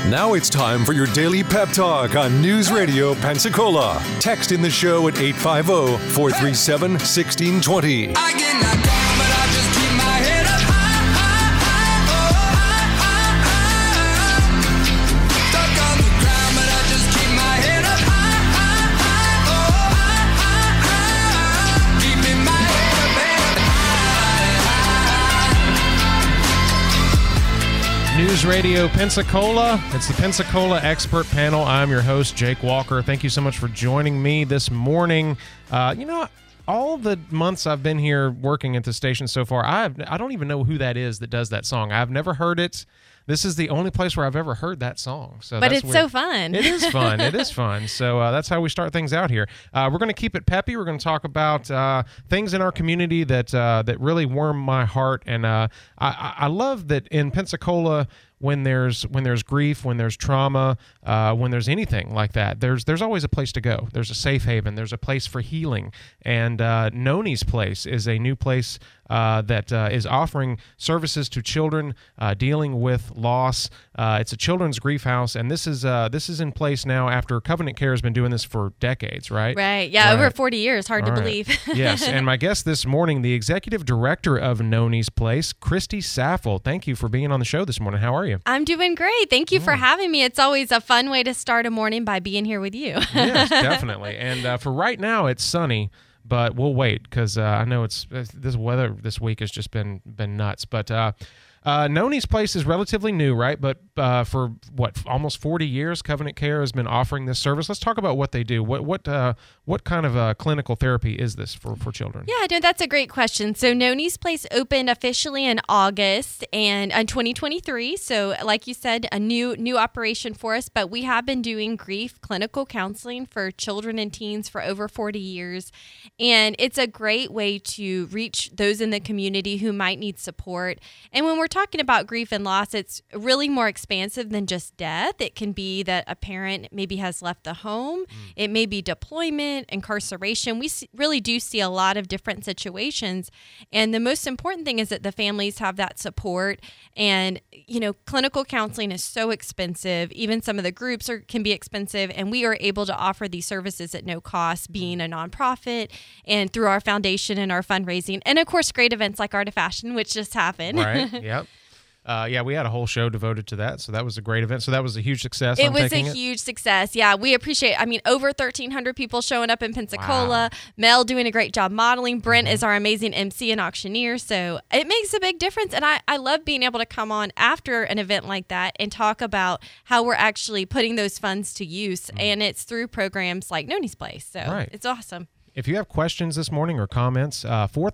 Now it's time for your daily pep talk on News Radio Pensacola. Text in the show at 850-437-1620. I get knocked down, but I just keep my head up high. Stuck on the ground, but I just keep my head up high. Keeping my head up high. News Radio Pensacola. It's the Pensacola Expert Panel. I'm your host, Jake Walker. Thank you so much for joining me this morning. All the months I've been here working at the station so far, I don't even know who that is that does that song. I've never heard it. This is the only place where I've ever heard that song. So but that's it's weird. so fun. It is fun. It is fun. So that's how we start things out here. We're going to keep it peppy. We're going to talk about things in our community that really warm my heart. And I love that in Pensacola, when there's grief, when there's trauma, when there's anything like that, there's always a place to go. There's a safe haven. There's a place for healing. And Noni's Place is a new place that is offering services to children dealing with loss. It's a children's grief house, and this is in place now after Covenant Care has been doing this for decades, right? Right. Yeah, Right. over 40 years. Hard to believe. Yes, and my guest this morning, the executive director of Noni's Place, Christy Saffold. Thank you for being on the show this morning. How are you? I'm doing great. Thank you for having me. It's always a fun way to start a morning by being here with you. Yes, definitely. And for right now, it's sunny, but we'll wait because I know this weather this week has just been nuts. But Noni's Place is relatively new, right? But for almost 40 years, Covenant Care has been offering this service. Let's talk about what they do. What kind of clinical therapy is this for children? Yeah, no, that's a great question. So Noni's Place opened officially in August and in 2023. So like you said, a new operation for us, but we have been doing grief clinical counseling for children and teens for over 40 years. And it's a great way to reach those in the community who might need support. And when we're talking about grief and loss, it's really more expansive than just death. It can be that a parent maybe has left the home. It may be deployment, incarceration. We really do see a lot of different situations. And the most important thing is that the families have that support. And, clinical counseling is so expensive. Even some of the groups can be expensive. And we are able to offer these services at no cost, being a nonprofit and through our foundation and our fundraising. And, of course, great events like Art of Fashion, which just happened. Right, yep. We had a whole show devoted to that, so that was a great event. So that was a huge success. It was a huge success. Yeah, we appreciate. Over 1,300 people showing up in Pensacola. Wow. Mel doing a great job modeling. Brent is our amazing MC and auctioneer. So it makes a big difference, and I love being able to come on after an event like that and talk about how we're actually putting those funds to use, and it's through programs like Noni's Place. So It's awesome. If you have questions this morning or comments,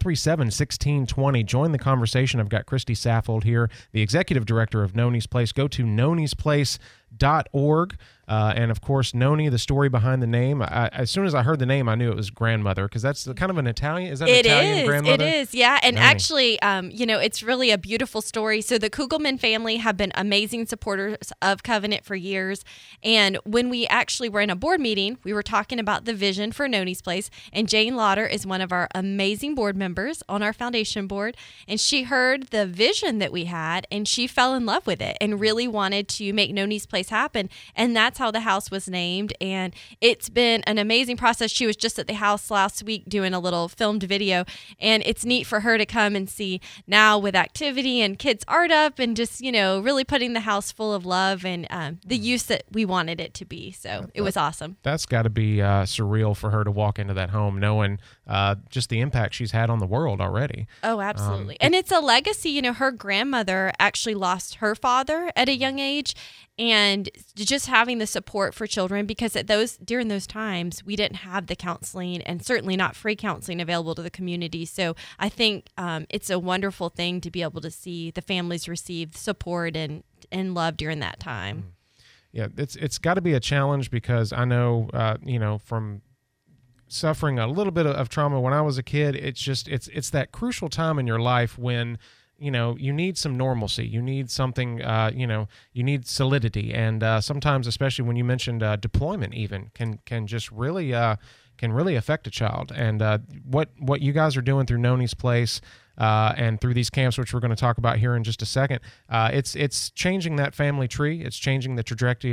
437-1620, join the conversation. I've got Christy Saffold here, the executive director of Noni's Place. Go to nonisplace.org. And, of course, Noni, the story behind the name. As soon as I heard the name, I knew it was grandmother because that's kind of an Italian. Is that an Italian grandmother? It is, yeah. And Noni. actually, it's really a beautiful story. So the Kugelman family have been amazing supporters of Covenant for years. And when we actually were in a board meeting, we were talking about the vision for Noni's Place. And Jane Lauder is one of our amazing board members on our foundation board. And she heard the vision that we had, and she fell in love with it and really wanted to make Noni's Place happen. And that's how the house was named, and it's been an amazing process. She was just at the house last week doing a little filmed video, and it's neat for her to come and see now with activity and kids art up and just really putting the house full of love and the use that we wanted it to be. So it was awesome. That's got to be surreal for her to walk into that home knowing just the impact she's had on the world already. Oh, absolutely. And it's a legacy. Her grandmother actually lost her father at a young age, and just having the support for children, because during those times we didn't have the counseling and certainly not free counseling available to the community. So I think it's a wonderful thing to be able to see the families receive support and love during that time. Yeah, it's got to be a challenge because I know from suffering a little bit of trauma when I was a kid, it's that crucial time in your life when you need some normalcy. You need something, you need solidity. And sometimes, especially when you mentioned deployment even, can just really affect a child. And what you guys are doing through Noni's Place, and through these camps, which we're going to talk about here in just a second. It's changing that family tree. It's changing the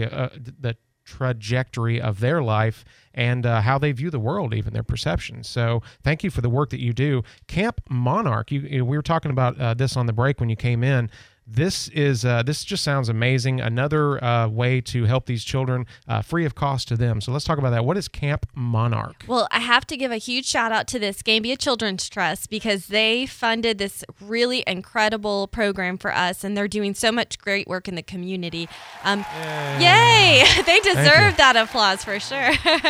trajectory of their life and how they view the world, even their perceptions. So thank you for the work that you do. Camp Monarch, we were talking about this on the break when you came in. This just sounds amazing. Another way to help these children free of cost to them. So let's talk about that. What is Camp Monarch? Well, I have to give a huge shout out to the Escambia Children's Trust because they funded this really incredible program for us, and they're doing so much great work in the community. Yay! They deserve that applause for sure.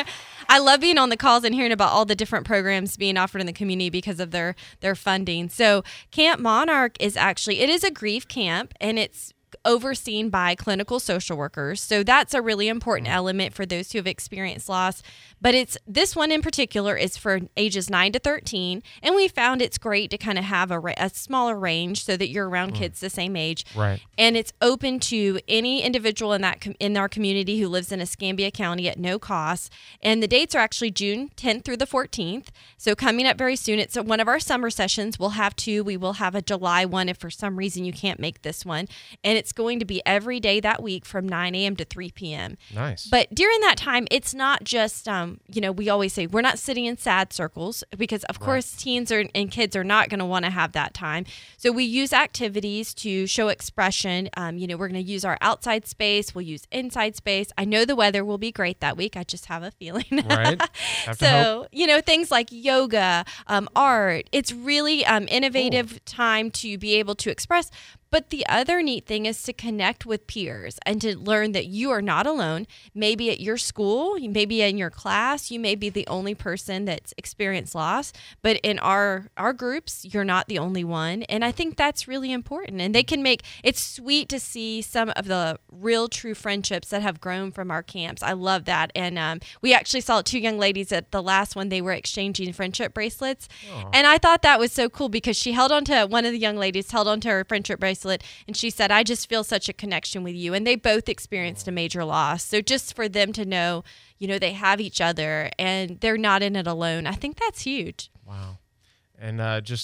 I love being on the calls and hearing about all the different programs being offered in the community because of their funding. So Camp Monarch is it is a grief camp, and it's overseen by clinical social workers. So that's a really important element for those who have experienced loss. But this one in particular is for ages 9 to 13. And we found it's great to kind of have a smaller range so that you're around kids the same age. Right. And it's open to any individual in our community who lives in Escambia County at no cost. And the dates are actually June 10th through the 14th. So coming up very soon. It's one of our summer sessions. We'll have two. We will have a July one if for some reason you can't make this one. And it's going to be every day that week from 9 a.m. to 3 p.m. Nice. But during that time, it's not just, we always say we're not sitting in sad circles because, of course, teens and kids are not going to want to have that time. So we use activities to show expression. We're going to use our outside space. We'll use inside space. I know the weather will be great that week. I just have a feeling. Right. So, things like yoga, art. It's really innovative time to be able to express. But the other neat thing is to connect with peers and to learn that you are not alone. Maybe at your school, maybe in your class, you may be the only person that's experienced loss. But in our groups, you're not the only one. And I think that's really important. And it's sweet to see some of the real true friendships that have grown from our camps. I love that. And we actually saw two young ladies at the last one. They were exchanging friendship bracelets. Aww. And I thought that was so cool because one of the young ladies held onto her friendship bracelet. And she said, I just feel such a connection with you. And they both experienced a major loss. So just for them to know, they have each other and they're not in it alone. I think that's huge. Wow. And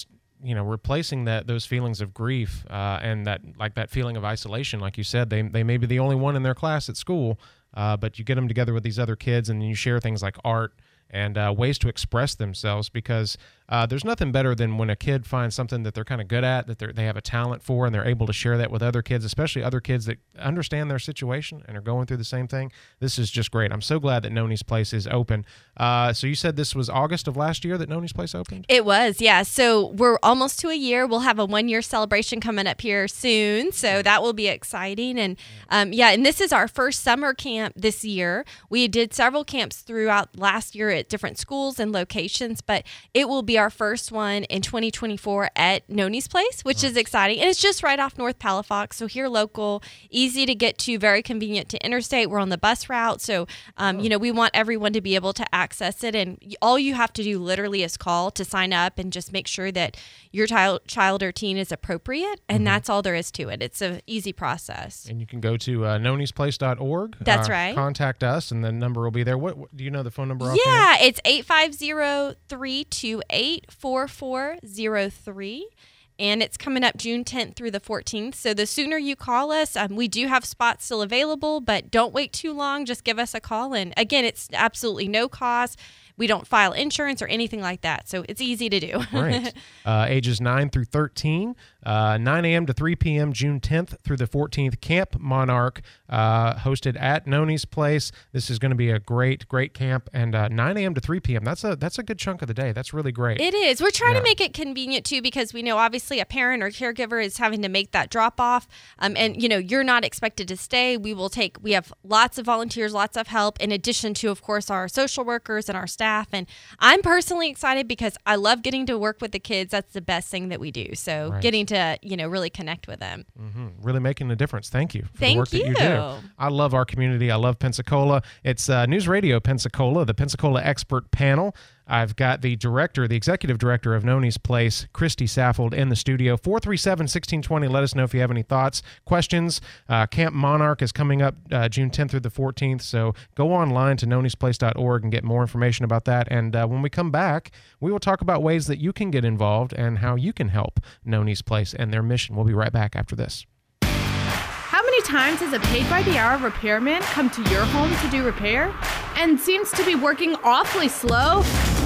replacing those feelings of grief and that feeling of isolation, like you said, they may be the only one in their class at school, but you get them together with these other kids and you share things like art and ways to express themselves because there's nothing better than when a kid finds something that they're kind of good at, that they have a talent for, and they're able to share that with other kids, especially other kids that understand their situation and are going through the same thing. This is just great. I'm so glad that Noni's Place is open. So you said this was August of last year that Noni's Place opened? It was, yeah. So we're almost to a year. We'll have a 1-year celebration coming up here soon, so that will be exciting. And and this is our first summer camp this year. We did several camps throughout last year at different schools and locations, but it will be our first one in 2024 at Noni's Place, which is exciting. And it's just right off North Palafox, so here local, easy to get to, very convenient to interstate. We're on the bus route, so we want everyone to be able to access it. And all you have to do literally is call to sign up and just make sure that your child or teen is appropriate, and that's all there is to it. It's an easy process. And you can go to nonisplace.org. That's right. Contact us, and the number will be there. What do you know the phone number? Yeah, it's 850-328-4403. And it's coming up June 10th through the 14th. So the sooner you call us, we do have spots still available, but don't wait too long. Just give us a call. And again, it's absolutely no cost. We don't file insurance or anything like that. So it's easy to do. Right. Ages 9 through 13, 9 a.m. to 3 p.m., June 10th through the 14th. Camp Monarch, hosted at Noni's Place. This is going to be a great, great camp. And 9 a.m. to 3 p.m., that's a good chunk of the day. That's really great. It is. We're trying to make it convenient, too, because we know, obviously, a parent or caregiver is having to make that drop-off. And, you're not expected to stay. We have lots of volunteers, lots of help, in addition to, of course, our social workers and our staff. And I'm personally excited because I love getting to work with the kids. That's the best thing that we do. So getting to, really connect with them. Mm-hmm. Really making a difference. Thank you for the work that you do. I love our community. I love Pensacola. It's News Radio Pensacola, the Pensacola Expert Panel. I've got the executive director of Noni's Place, Christy Saffold, in the studio. 437-1620. Let us know if you have any thoughts, questions. Camp Monarch is coming up June 10th through the 14th, so go online to nonisplace.org and get more information about that. And when we come back, we will talk about ways that you can get involved and how you can help Noni's Place and their mission. We'll be right back after this. How many times has a paid-by-the-hour repairman come to your home to do repair and seems to be working awfully slow?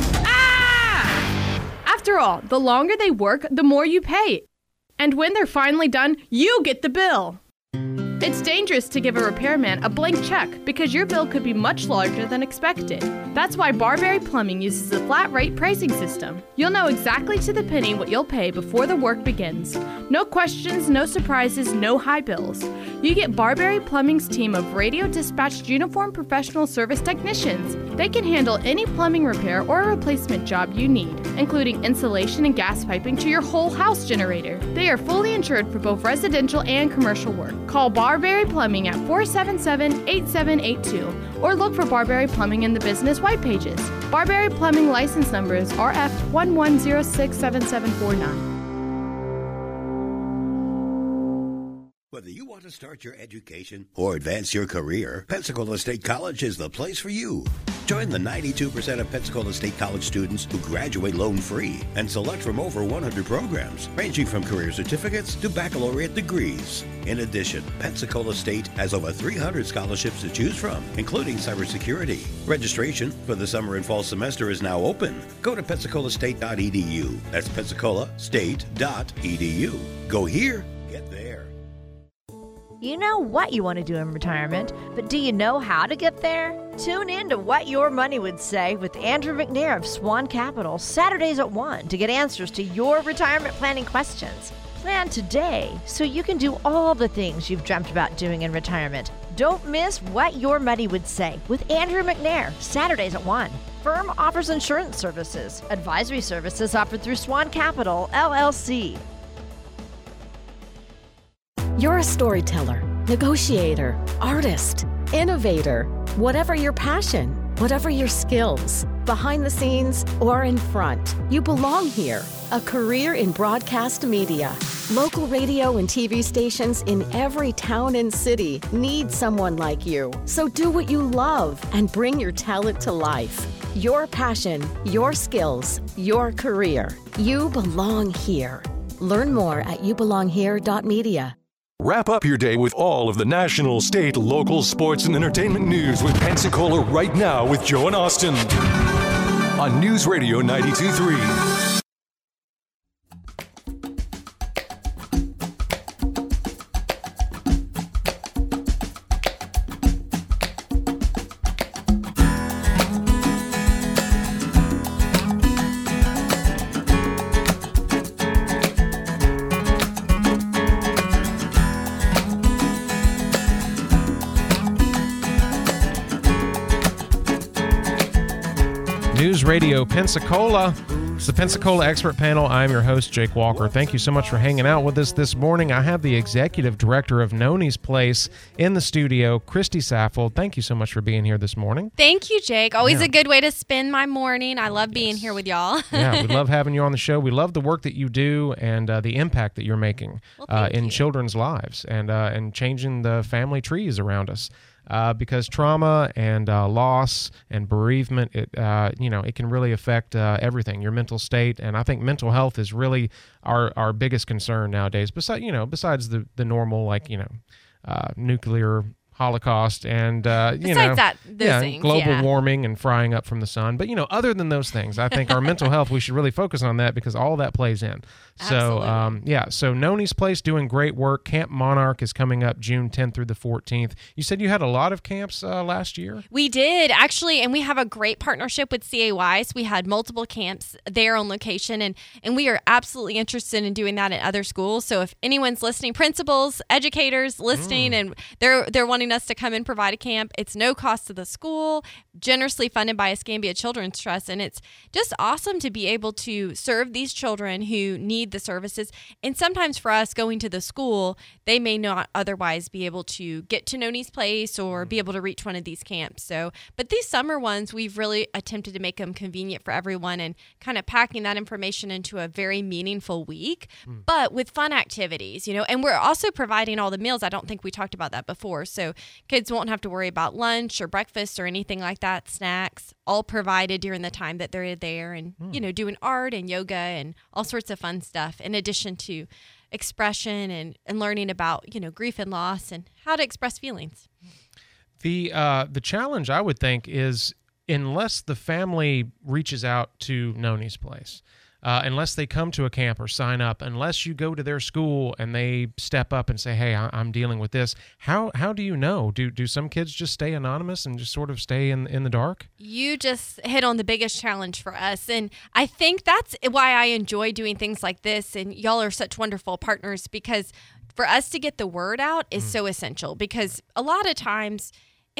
Ah! After all, the longer they work, the more you pay. And when they're finally done, you get the bill. It's dangerous to give a repairman a blank check because your bill could be much larger than expected. That's why Barberry Plumbing uses a flat rate pricing system. You'll know exactly to the penny what you'll pay before the work begins. No questions, no surprises, no high bills. You get Barberry Plumbing's team of radio dispatched uniformed professional service technicians. They can handle any plumbing repair or replacement job you need, including insulation and gas piping to your whole house generator. They are fully insured for both residential and commercial work. Call Barberry Plumbing at 477-8782 or look for Barberry Plumbing in the business white pages. Barberry Plumbing license number is RF11067749. Whether you want to start your education or advance your career, Pensacola State College is the place for you. Join the 92% of Pensacola State College students who graduate loan-free and select from over 100 programs, ranging from career certificates to baccalaureate degrees. In addition, Pensacola State has over 300 scholarships to choose from, including cybersecurity. Registration for the summer and fall semester is now open. Go to pensacolaState.edu. That's pensacolaState.edu. Go here, get there. You know what you want to do in retirement, but do you know how to get there? Tune in to What Your Money Would Say with Andrew McNair of Swan Capital, Saturdays at 1 to get answers to your retirement planning questions. Plan today so you can do all the things you've dreamt about doing in retirement. Don't miss What Your Money Would Say with Andrew McNair, Saturdays at 1. Firm offers insurance services. Advisory services offered through Swan Capital, LLC. You're a storyteller, negotiator, artist, innovator. Whatever your passion, whatever your skills, behind the scenes or in front, you belong here. A career in broadcast media. Local radio and TV stations in every town and city need someone like you. So do what you love and bring your talent to life. Your passion, your skills, your career. You belong here. Learn more at youbelonghere.media. Wrap up your day with all of the national, state, local, sports, and entertainment news with Pensacola Right Now with Joe and Austin on News Radio 92.3. News Radio Pensacola. It's the Pensacola Expert Panel. I'm your host, Jake Walker. Thank you so much for hanging out with us this morning. I have the executive director of Noni's Place in the studio, Christy Saffold. Thank you so much for being here this morning. Thank you, Jake. Always a good way to spend my morning. I love being here with y'all. Yeah, we love having you on the show. We love the work that you do and the impact that you're making in children's lives and changing the family trees around us. Because trauma and loss and bereavement, it can really affect everything, your mental state. And I think mental health is really our biggest concern nowadays. Besides the normal, nuclear holocaust and global warming and frying up from the sun. But other than those things, I think our mental health, we should really focus on that because all that plays in. So Noni's Place doing great work. Camp Monarch is coming up June 10th through the 14th. You said you had a lot of camps last year? We did, actually, and we have a great partnership with CAY. So we had multiple camps there on location, and we are absolutely interested in doing that in other schools. So if anyone's listening, principals, educators listening, and they're wanting wanting us to come and provide a camp. It's no cost to the school, generously funded by Escambia Children's Trust. And it's just awesome to be able to serve these children who need the services. And sometimes for us going to the school, they may not otherwise be able to get to Noni's Place or be able to reach one of these camps. So, but these summer ones, we've really attempted to make them convenient for everyone and kind of packing that information into a very meaningful week, but with fun activities, and we're also providing all the meals. I don't think we talked about that before. So kids won't have to worry about lunch or breakfast or anything like that, snacks, all provided during the time that they're there and, doing art and yoga and all sorts of fun stuff in addition to expression and learning about, grief and loss and how to express feelings. The challenge, I would think, is unless the family reaches out to Noni's Place, unless they come to a camp or sign up, unless you go to their school and they step up and say, hey, I'm dealing with this, how do you know? Do some kids just stay anonymous and just sort of stay in the dark? You just hit on the biggest challenge for us. And I think that's why I enjoy doing things like this. And y'all are such wonderful partners, because for us to get the word out is so essential, because a lot of times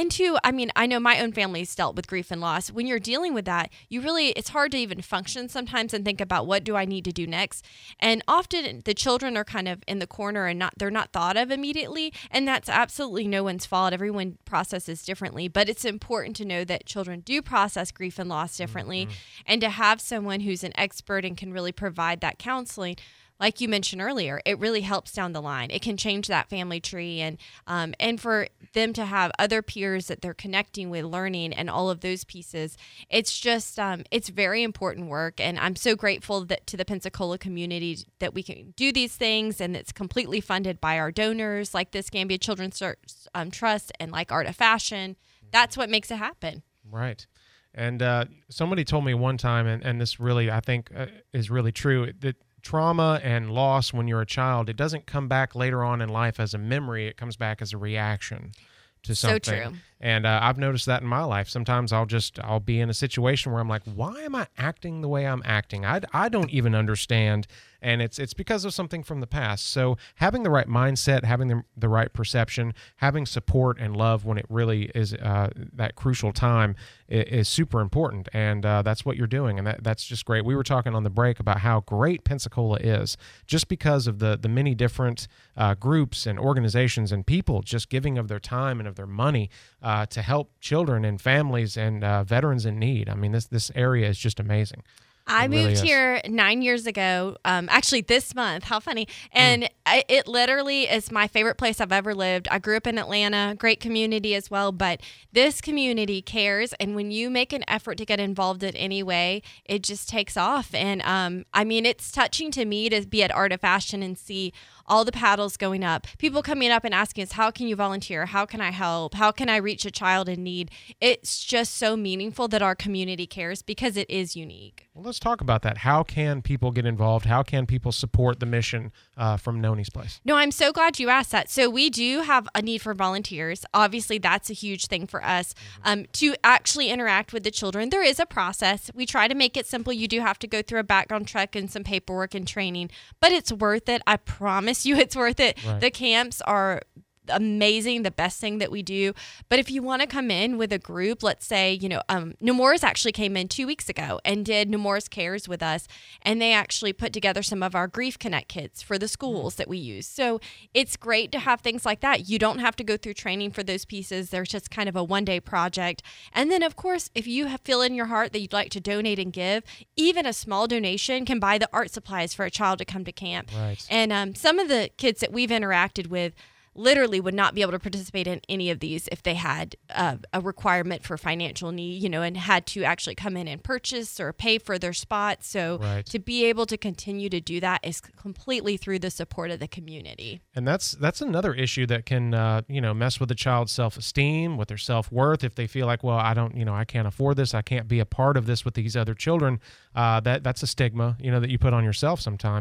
I know my own family's dealt with grief and loss. When you're dealing with that, it's hard to even function sometimes and think about what do I need to do next. And often the children are kind of in the corner and they're not thought of immediately. And that's absolutely no one's fault. Everyone processes differently, but it's important to know that children do process grief and loss differently, and to have someone who's an expert and can really provide that counseling. Like you mentioned earlier, it really helps down the line. It can change that family tree, and for them to have other peers that they're connecting with, learning, and all of those pieces, it's just it's very important work. And I'm so grateful to the Pensacola community that we can do these things, and it's completely funded by our donors, like the Escambia Children's Trust and like Art of Fashion. That's what makes it happen. Right. And somebody told me one time, and this really I think is really true, that trauma and loss when you're a child, it doesn't come back later on in life as a memory. It comes back as a reaction to something. So true. And I've noticed that in my life. Sometimes I'll be in a situation where I'm like, why am I acting the way I'm acting? I don't even understand. And it's because of something from the past. So having the right mindset, having the right perception, having support and love when it really is that crucial time is super important. And that's what you're doing. And that's just great. We were talking on the break about how great Pensacola is just because of the many different groups and organizations and people just giving of their time and of their money to help children and families and veterans in need. I mean, this area is just amazing. I moved here 9 years ago, actually this month. How funny. And it literally is my favorite place I've ever lived. I grew up in Atlanta, great community as well, but this community cares. And when you make an effort to get involved in any way, it just takes off. And it's touching to me to be at Art of Fashion and see all the paddles going up, people coming up and asking us, how can you volunteer? How can I help? How can I reach a child in need? It's just so meaningful that our community cares because it is unique. Well, let's talk about that. How can people get involved? How can people support the mission from Noni's Place? No, I'm so glad you asked that. So we do have a need for volunteers. Obviously, that's a huge thing for us to actually interact with the children. There is a process. We try to make it simple. You do have to go through a background check and some paperwork and training, but it's worth it. I promise you it's worth it. Right. The camps are amazing, the best thing that we do. But if you want to come in with a group, let's say, Nemours actually came in 2 weeks ago and did Nemours Cares with us. And they actually put together some of our Grief Connect kits for the schools that we use. So it's great to have things like that. You don't have to go through training for those pieces. There's just kind of a one-day project. And then, of course, if you feel in your heart that you'd like to donate and give, even a small donation can buy the art supplies for a child to come to camp. Right. And some of the kids that we've interacted with literally would not be able to participate in any of these if they had a requirement for financial need, and had to actually come in and purchase or pay for their spot. So to be able to continue to do that is completely through the support of the community. And that's another issue that can, mess with a child's self-esteem, with their self-worth. If they feel like, well, I can't afford this. I can't be a part of this with these other children. That's a stigma, that you put on yourself sometimes.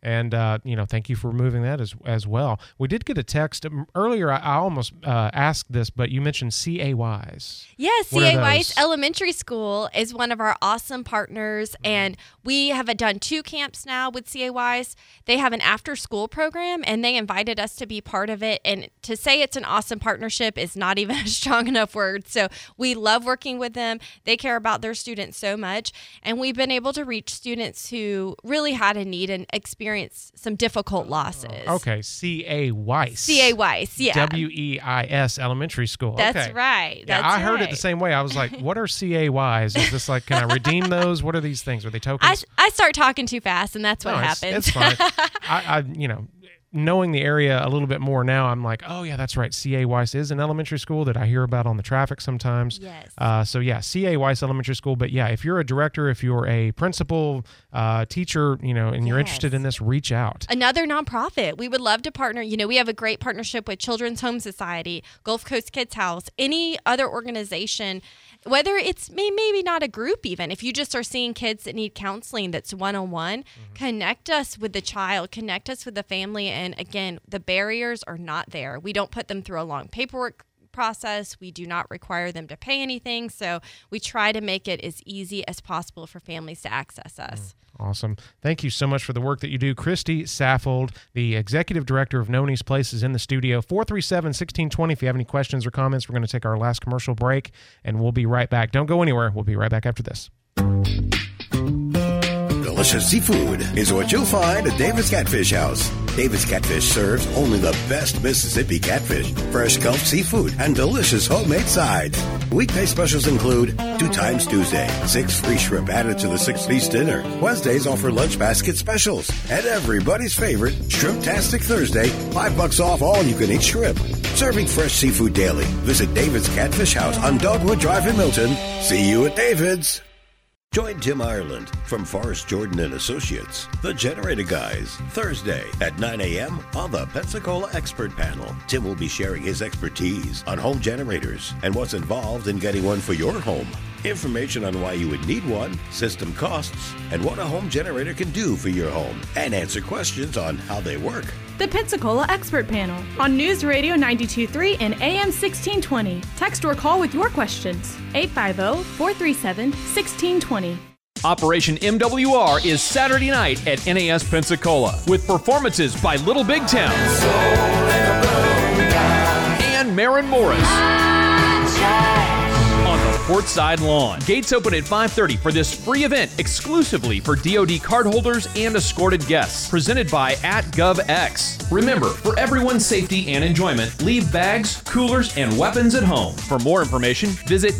And, thank you for removing that as well. We did get a text earlier. I almost asked this, but you mentioned C.A. Wise. Yes, What are C.A. Weiss those? Elementary School is one of our awesome partners, and we have done 2 camps now with C.A. Weiss. They have an after-school program, and they invited us to be part of it. And to say it's an awesome partnership is not even a strong enough word. So we love working with them. They care about their students so much, and we've been able to reach students who really had a need and experienced some difficult losses. Okay, C.A. Weiss. C.A. Weiss, yeah. W-E-I-S Elementary School. That's Okay. right. Yeah, That's I heard it the right. same way. I was like, what are CAYs? Is this like, can I redeem those? What are these things? Are they tokens? I start talking too fast, and that's what No, happens. It's fine. I knowing the area a little bit more now, I'm like, oh yeah, that's right. C.A. Weiss is an elementary school that I hear about on the traffic sometimes. Yes. So yeah, C.A. Weiss Elementary School. But yeah, if you're a director, if you're a principal, teacher, and you're interested in this, reach out. Another nonprofit. We would love to partner. We have a great partnership with Children's Home Society, Gulf Coast Kids House, any other organization, whether it's maybe not a group even. If you just are seeing kids that need counseling that's one-on-one, connect us with the child, connect us with the family. And again, the barriers are not there. We don't put them through a long paperwork process. We do not require them to pay anything. So we try to make it as easy as possible for families to access us. Awesome. Thank you so much for the work that you do. Christy Saffold, the executive director of Noni's Place, is in the studio. 437-1620. If you have any questions or comments, we're going to take our last commercial break, and we'll be right back. Don't go anywhere. We'll be right back after this. Delicious seafood is what you'll find at David's Catfish House. David's Catfish serves only the best Mississippi catfish, fresh Gulf seafood, and delicious homemade sides. Weekday specials include 2 times Tuesday, 6 free shrimp added to the 6-piece dinner. Wednesdays offer lunch basket specials. And everybody's favorite, Shrimptastic Thursday, $5 off all you-can-eat shrimp. Serving fresh seafood daily. Visit David's Catfish House on Dogwood Drive in Milton. See you at David's. Join Tim Ireland from Forrest Jordan and Associates, the Generator Guys, Thursday at 9 a.m. on the Pensacola Expert Panel. Tim will be sharing his expertise on home generators and what's involved in getting one for your home. Information on why you would need one, system costs, and what a home generator can do for your home, and answer questions on how they work. The Pensacola Expert Panel on News Radio 92.3 and AM 1620. Text or call with your questions. 850-437-1620. Operation MWR is Saturday night at NAS Pensacola with performances by Little Big Town and Maren Morris on the Portside Lawn. Gates open at 5:30 for this free event exclusively for DoD cardholders and escorted guests. Presented by @GovX. Remember, for everyone's safety and enjoyment, leave bags, coolers, and weapons at home. For more information, visit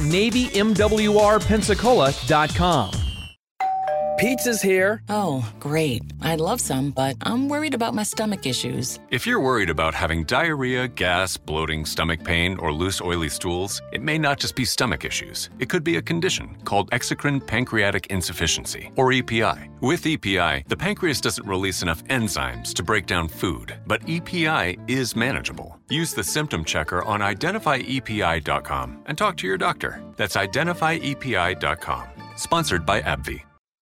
NavyMWRPensacola.com. Pizza's here. Oh, great. I'd love some, but I'm worried about my stomach issues. If you're worried about having diarrhea, gas, bloating, stomach pain, or loose, oily stools, it may not just be stomach issues. It could be a condition called exocrine pancreatic insufficiency, or EPI. With EPI, the pancreas doesn't release enough enzymes to break down food, but EPI is manageable. Use the symptom checker on identifyepi.com and talk to your doctor. That's identifyepi.com. Sponsored by AbbVie.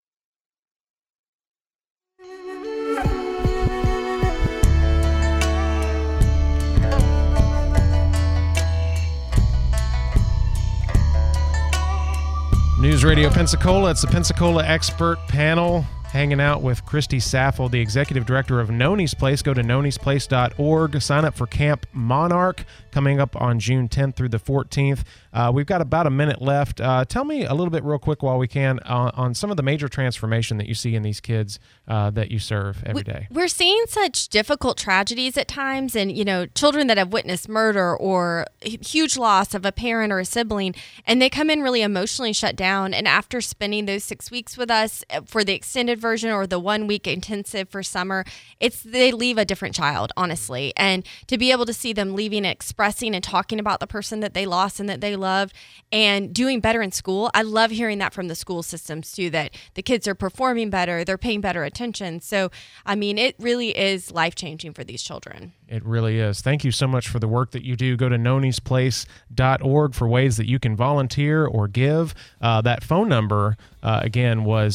News Radio Pensacola. It's the Pensacola Expert Panel, hanging out with Christy Saffold, the executive director of Noni's Place. Go to nonisplace.org. Sign up for Camp Monarch coming up on June 10th through the 14th. We've got about a minute left. Tell me a little bit real quick while we can on some of the major transformation that you see in these kids that you serve every day. We're seeing such difficult tragedies at times, and children that have witnessed murder or huge loss of a parent or a sibling, and they come in really emotionally shut down. And after spending those 6 weeks with us for the extended version or the 1 week intensive for summer, they leave a different child, honestly. And to be able to see them leaving, expressing and talking about the person that they lost and that they loved and doing better in school. I love hearing that from the school systems too, that the kids are performing better, they're paying better attention. So, it really is life-changing for these children. It really is. Thank you so much for the work that you do. Go to nonisplace.org for ways that you can volunteer or give. That phone number again, was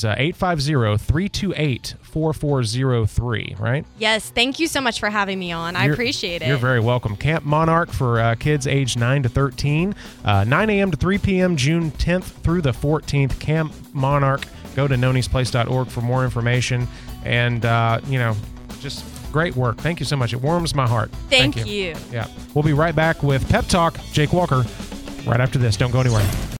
850-328-4403, right? Yes, thank you so much for having me on. I appreciate it. You're very welcome. Camp Monarch for kids aged 9 to 13, 9 a.m. to 3 p.m., June 10th through the 14th. Camp Monarch. Go to nonesplace.org for more information. And, just great work. Thank you so much. It warms my heart. Thank you. Yeah. We'll be right back with Pep Talk. Jake Walker right after this. Don't go anywhere.